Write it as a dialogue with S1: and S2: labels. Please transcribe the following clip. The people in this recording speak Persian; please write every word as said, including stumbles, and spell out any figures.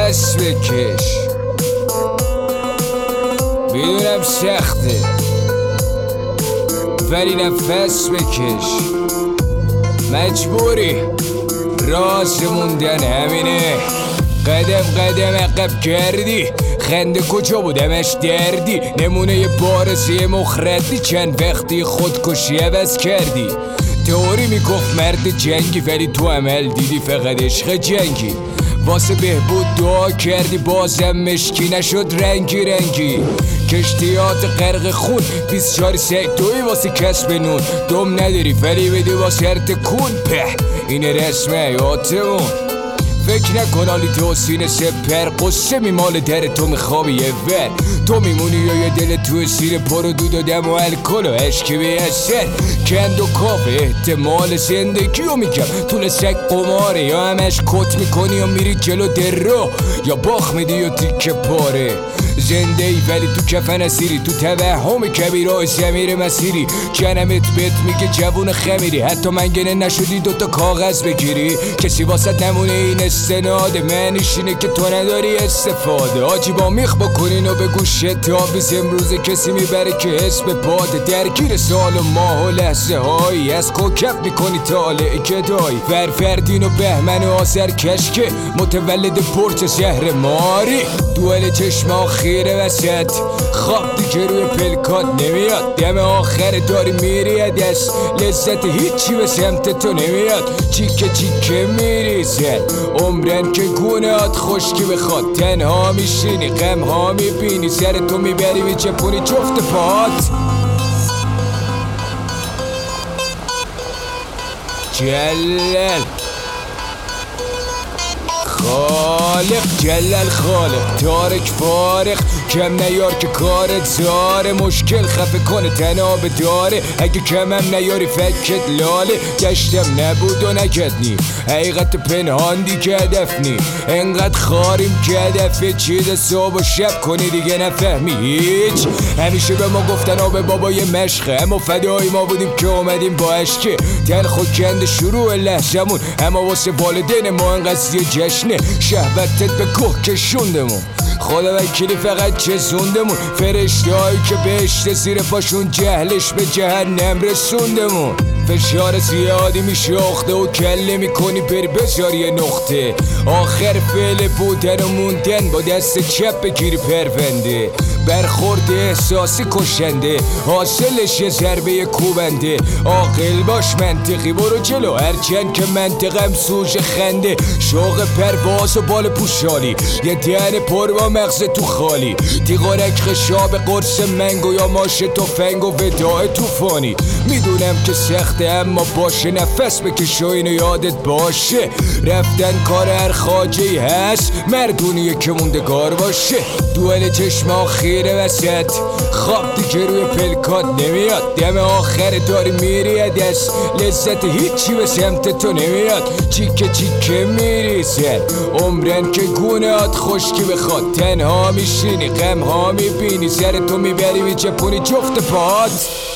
S1: نفس بکش. میدونم سخته ولی نفس بکش. مجبوری، راست موندن همینه. قدم قدم عقب کردی، خنده کجا بود همش دردی. نمونه یه بارسی مخردی، چند وقتی خودکشی عوض کردی. تئوری میگفت مرد جنگی ولی تو عمل دیدی فقط عشق جنگی. واسه بهبود دعا کردی بازم مشکی نشد رنگی رنگی. کشتیات غرق خون بیست و چهار سکتوی واسه کسب نون. دم نداری ولی بدی واسه هر تکون. په اینه رسم حیاتمون. فکر نکن حالی تو سینه سپر، قصه میمال در تو میخوابی یه ور. تو میمونی یا یه دل تو سیر پر و دود و دم و الکل و عشقی بی اثر. کند و کاف احتمال زندگی رو میگم طول سگ قماره. یا همش کت میکنی و میری جلو در رو، یا باخ میدی یا تیکه پاره. زنده ای ولی تو کفن اسیری، تو توهم کبیرای زمیر مسیری. جنمت بهت میگه جوون خمیری، حتی منگنه نشدی دوتا کاغذ بگیری. کسی واسه نمونه این استناده، معنیش اینه که تو نداری استفاده. آجی با میخ بکنین و به گوشه تابیز. امروز کسی میبره که حس به باده، درگیر سال و ماه و لحظه هایی. از کوکب میکنی طالع گدایی. فرفردین و بهمن و آسر کشکه، متولد پرت شهر ماری. دوال چشم آخیره وسط، خواب دیگه روی پلکات نمیاد. دم آخر داری میری دست، لذت هیچی به سمت تو نمیاد. چیکه چیکه میریزن عمرن که گونهات خشکی بخواد. تنها میشینی غم ها میبینی، سر تو میبری میچپونی جفت پات. جلل خالق، جلل خالق، تارک فارق. کم نیار که کارت زاره، مشکل خفه کنه تناب داره. اگه کمم نیاری فکت لاله. گشتم نبود و نکدنی، حقیقت پنهان دی که هدف نی. انقدر خاریم که هدفه چیز صبح و شب کنی دیگه نفهمی هیچ. همیشه به ما گفتن آب بابای مشقه، اما فدای ما بودیم که اومدیم با عشقه. تن خود کند شروع لحظمون، اما واسه والدین ما انقدر یه جشنه. شهوتت به کوه کشوندمون، خدا وکیلی فقط چسوندمون. فرشته هایی که بهشت زیر پاشون، جهلش به جهنم رسوندمون. فشار زیادی میشاخته و کله میکنی بری بذار یه نقطه. آخر فعل بودن و موندن، با دست چپ بگیری پرونده. برخورد احساسی کشنده، حاصلش یه ضربه کوبنده. عاقل باش منطقی برو جلو، هرچند که منطقم سوژه خنده. شوق پرواز و بال پوشالی، یه دهن پر با مغز تو خالی. دیغارک خشاب قرص منگو یا ماش تفنگ و وداع توفانی. میدونم که سخته اما باشه، نفس بکش و اینو یادت باشه. رفتن کار هر خاجه‌ای هست، مردونیه که موندگار باشه. دوال چشم آخیره وسط، خواب دیگه روی پلکات نمیاد. دم آخر داری میری دست، لذت هیچی به سمت تو نمیاد. چیکه چیکه میریزن عمرن که گونهات خشکی بخواد. تنها میشینی غم ها میبینی، سر تو میبری میچپونی جفت پات.